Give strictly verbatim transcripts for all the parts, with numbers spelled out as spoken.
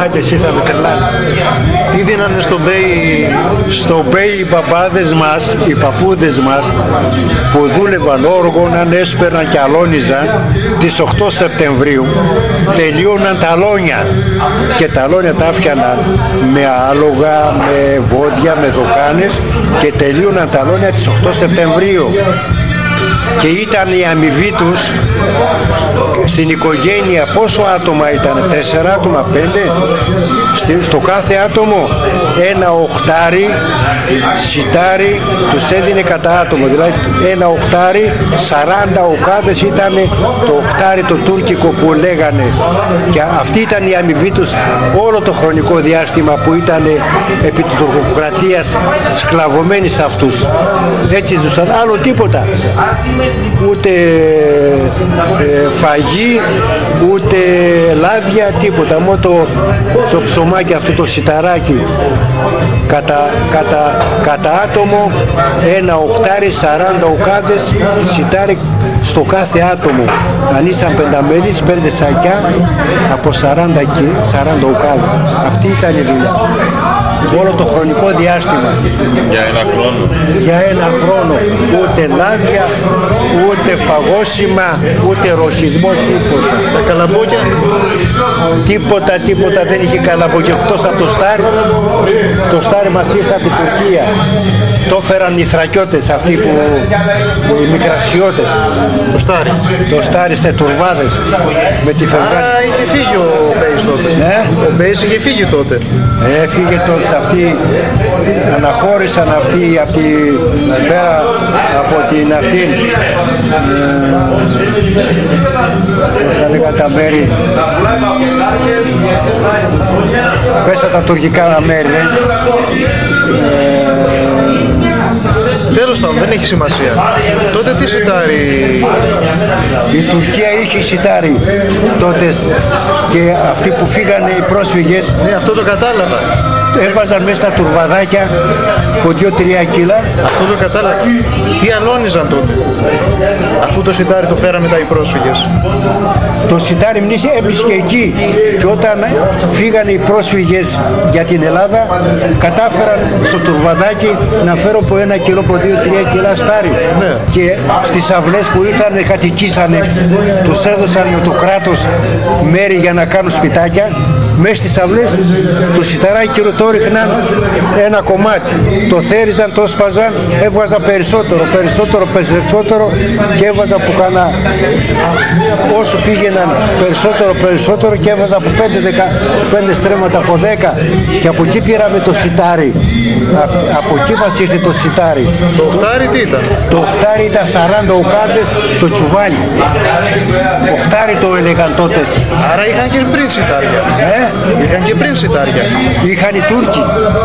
Άντε εσύ θα με τρελάνει. Τι δίνανε στον Μπέι? Στο Μπέι οι μπαμπάδες μας, οι παππούδες μας που δούλευαν, όργωναν, έσπερναν και αλώνιζαν τις οκτώ Σεπτεμβρίου, τελείωναν τα αλόνια και τα αλόνια τα άφιαναν με άλογα, με βόδια, με δοκάνες και τελείωναν τα αλόνια τις οκτώ Σεπτεμβρίου. Και ήταν η αμοιβή τους στην οικογένεια. Πόσο άτομα ήταν? Τέσσερα άτομα, πέντε? Στο κάθε άτομο ένα οχτάρι σιτάρι τους έδινε κατά άτομο. Δηλαδή ένα οχτάρι, σαράντα οκάδες ήταν το οχτάρι το τουρκικό που λέγανε. Και αυτή ήταν η αμοιβή τους όλο το χρονικό διάστημα που ήταν επί της τουρκοκρατίας σκλαβωμένοι σε αυτούς. Έτσι ζούσαν, άλλο τίποτα. Ούτε ε, φαγή, ούτε λάδια, τίποτα. Μόνο το, το ψωμάκι αυτό, το σιταράκι κατά, κατά, κατά άτομο, ένα οχτάρι, σαράντα οκάδες σιτάρι στο κάθε άτομο. Αν ήσαν πενταμέλης, πέντε σακιά από σαράντα και σαράντα οκάδες. Αυτή ήταν η δουλειά. Όλο το χρονικό διάστημα. Για ένα χρόνο. Για ένα χρόνο. Ούτε λάδια, ούτε φαγόσιμα, ούτε ροχισμό, τίποτα. Τα καλαμπόκια. Τίποτα, τίποτα δεν είχε καλαμπόκια. Εκτός από το στάρι. Το στάρι μας ήρθε από την Τουρκία. Το έφεραν οι Θρακιώτες, αυτοί που, οι μικρασιώτες. Το στάρι. Το στάρι στις τουρβάδες με τη φευγάτη. Άρα είχε φύγει ο Μπέις τότε. Ε? Ο Μπέις είχε φύγει τότε. Έφυγε τότε, αυτοί αναχώρησαν αυτοί από την πέρα από την αυτήν πώς θα λέγα τα μέρη, πέσα τα τουρκικά μέρη, ε, τέλος πάντων, δεν έχει σημασία. Τότε τι σιτάρι? Η Τουρκία είχε σιτάρι τότε και αυτοί που φύγανε οι πρόσφυγες. Ναι, αυτό το κατάλαβα. Έβαζαν μέσα στα τουρβαδάκια από δύο τρία κιλά. Αυτό το κατάλαβα. Τι αλώνιζαν τότε, αφού το σιτάρι το φέραμε τα οι πρόσφυγες? Το σιτάρι μνήση έπλησε και εκεί. Και όταν φύγανε οι πρόσφυγες για την Ελλάδα, κατάφεραν στο τουρβαδάκι να φέρω από ένα κιλό, από δύο τρία κιλά στάρι. Ναι. Και στις αυλές που ήρθαν κατοικήσανε, τους έδωσαν το κράτος μέρη για να κάνουν σπιτάκια. Μέσα στις αυλές το σιταράκι το ρίχναν ένα κομμάτι, το θέριζαν, το σπαζαν, έβγαζα περισσότερο, περισσότερο, περισσότερο και έβαζα που κάνα, όσο πήγαιναν περισσότερο, περισσότερο και έβαζα από πέντε, πέντε στρέμματα από δέκα και από εκεί πήραμε το σιτάρι. Α, από εκεί μας ήρθε το σιτάρι. Το οχτάρι τι ήταν? Το οχτάρι ήταν σαράντα οκάδες το τσουβάλι. Οχτάρι το έλεγαν τότε. Άρα είχαν και πριν σιτάρια. Ε? Είχαν και πριν σιτάρια. Είχαν οι Τούρκοι.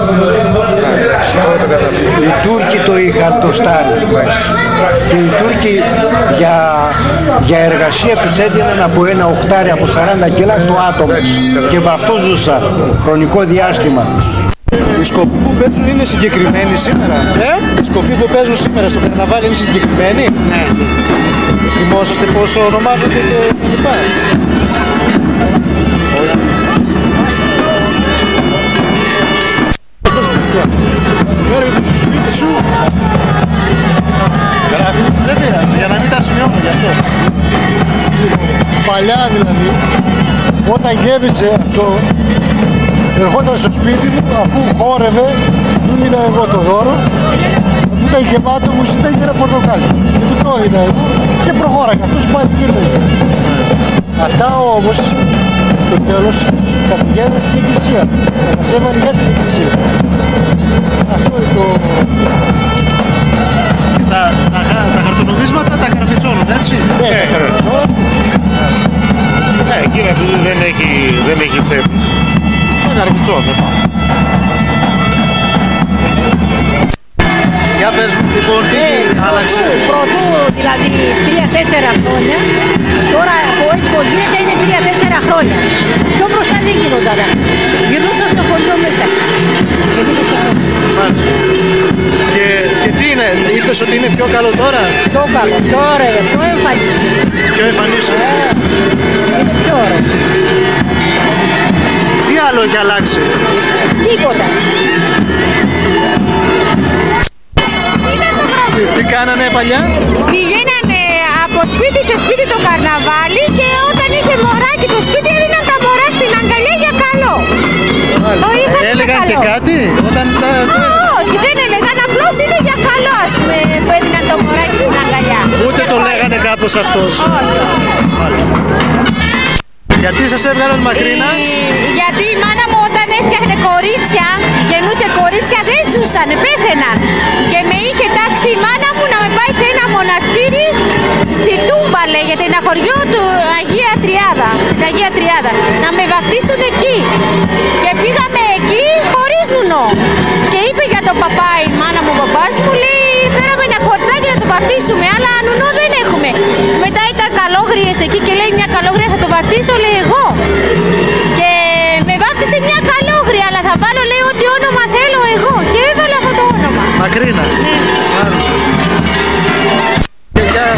Οι Τούρκοι το είχαν το στάρι. Και οι Τούρκοι για, για εργασία τους έδιναν από ένα οχτάρι, από σαράντα κιλά στο άτομο. Και με αυτό ζούσαν χρονικό διάστημα. Οι σκοποί που παίζουν είναι συγκεκριμένοι σήμερα. Ε? Οι σκοποί που παίζουν σήμερα στο καρναβάλι είναι συγκεκριμένοι. Ναι. Θυμόσαστε πόσο ονομάζονται και λοιπά? Έρχεται στο σπίτι σου. Δεν πειράζει, για να μην τα σημειώνω γι' αυτό. Παλιά δηλαδή, όταν γέμιζε αυτό, ερχόταν στο σπίτι μου, αφού χόρευε, του έδινα εγώ το δώρο, αφού ήταν γεμάτο μου ζήταγε ένα πορτοκάλι. Και του το έδινα εγώ και προχώραγε, αυτός πάλι γύρναγε. Αυτά όμως, στο τέλος, τα πηγαίνανε στην εκκλησία, τα μαζεύανε για την εκκλησία. Αυτό είναι το... Τα, τα, τα χαρτονομίσματα τα καραφιτσώνουν, έτσι? Ναι, τα καραφιτσώνουν. Ναι, εκείνα του δεν έχει, δεν έχει τσέπης. Τα καραφιτσώνουν. Για πες μου λοιπόν τι άλλαξε. Πρωτού δηλαδή τρία τέσσερα χρόνια, τώρα από έτσι που γίνεται είναι τρία τέσσερα χρόνια. Πιο μπροστά δεν γινόταν. Γυρνούσα στο χωριό μέσα. Και, και τι είναι, είπες ότι είναι πιο καλό τώρα? Πιο καλό, πιο ωραίο, πιο εμφανής. Πιο εμφανής. Ε, είναι πιο ωραίο. Τι άλλο άλλο έχει αλλάξει? Τίποτα. Τι, τι κάνανε παλιά? Πηγαίνανε από σπίτι σε σπίτι το καρναβάλι και όταν είχε μωράκι το σπίτι έδιναν τα μωρά στην αγκαλιά για καλό. Το είχαν για Έλεγαν καλό. και κάτι όταν τα... Α, όχι, δεν έλεγαν, απλώς είναι για καλό, ας πούμε, που έδιναν το μωράκι στην αγκαλιά. Ούτε το λέγανε κάπως αυτός. Όχι. Μάλιστα. Γιατί σας έβγαλαν μακρύνα? Η- Γιατί η μάνα μου όταν έφτιαχνε κορίτσια, γεννούσε κορίτσια, δεν ζούσαν, πέθαιναν. Και με είχε τάξει η μάνα μου να με πάει σε ένα μοναστήρι στη Τούμπα, λέγεται, ένα χωριό του Αγία Τριάδα, στην Αγία Τριάδα, να με βαφτίσουν εκεί. Και πήγαμε εκεί χωρίς νουνό. Και είπε για τον παπά η μάνα μου, ο παπάς μου λέει, φέραμε ένα χορτσάκι να το βαφτίσουμε, αλλά νουνό δεν έχουμε. Μετά ήταν καλόγριες εκεί και λέει, μια καλόγρια θα το βαφτίσω, λέει εγώ. Και με βάφτισε μια καλόγρια, αλλά θα βάλω, λέει, ό,τι όνομα θέλω εγώ. Και έβαλα αυτό το όνομα. Μακρύνα. Ναι. Μάλιστα. Και για-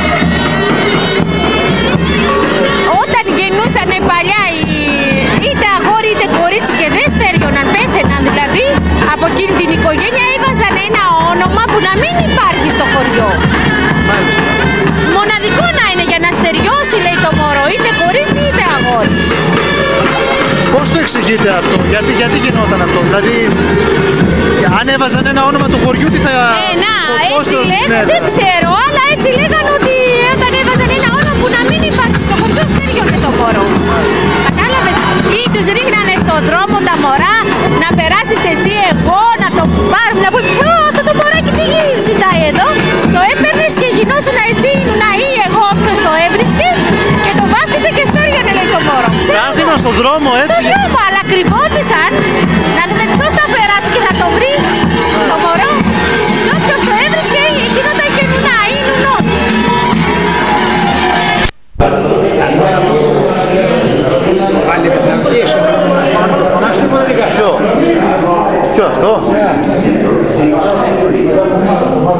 Όταν γεννούσανε παλιά οι... είτε αγόρι είτε κορίτσι και δεν στεριώναν, πέθαιναν δηλαδή, από εκείνη την οικογένεια έβαζαν ένα όνομα που να μην υπάρχει στο χωριό. Μάλιστα. Μοναδικό να είναι για να στεριώσει, λέει, το μωρό, είτε κορίτσι είτε αγόρι. Πώς το εξηγείτε αυτό, γιατί, γιατί γινόταν αυτό, δηλαδή αν έβαζαν ένα όνομα του χωριού τι θα... Ε, να, πώς- πώς έτσι το λέγανε, συνέβαινε? δεν ξέρω, αλλά έτσι λέγανε ότι όταν έβαζαν ένα όνομα που να μην υπάρχει στο χωριό, στεριώνε το μωρό. Κατάλαβες, ή τους ρίχνανε στον δρόμο τα μωρά, να περάσεις εσύ εγώ, να το πάρουν, να πούν, «Ω, αυτό το μωράκι τι ζητάει εδώ». Το έπαιρνες και γινόσουν εσύ να ή εγώ όποιος το έβρισκε και το βάφτιζε και στέριωνε, λέει, το μωρό. Τα άφηναν στον δρόμο έτσι? Στον δρόμο, αλλά ακριβώς